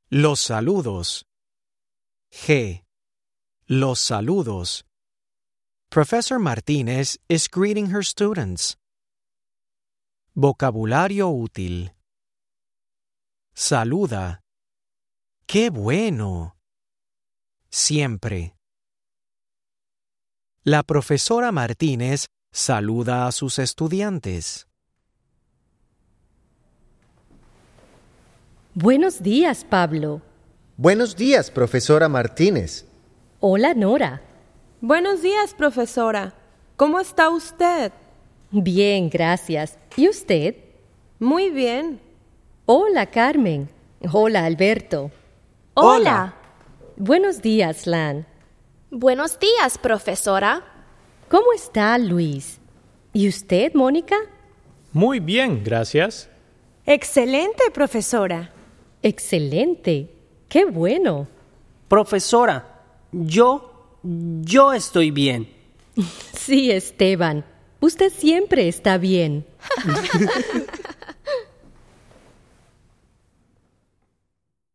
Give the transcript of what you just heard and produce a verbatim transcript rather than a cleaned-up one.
Los saludos. G. Los saludos. Professor Martínez is greeting her students. Vocabulario útil. Saluda. ¡Qué bueno! Siempre. La profesora Martínez saluda a sus estudiantes. Buenos días, Pablo. Buenos días, profesora Martínez. Hola, Nora. Buenos días, profesora. ¿Cómo está usted? Bien, gracias. ¿Y usted? Muy bien. Hola, Carmen. Hola, Alberto. Hola. Buenos días, Lan. Buenos días, profesora. ¿Cómo está, Luis? ¿Y usted, Mónica? Muy bien, gracias. Excelente, profesora. Excelente. ¡Qué bueno! Profesora, yo, yo estoy bien. Sí, Esteban. Usted siempre está bien.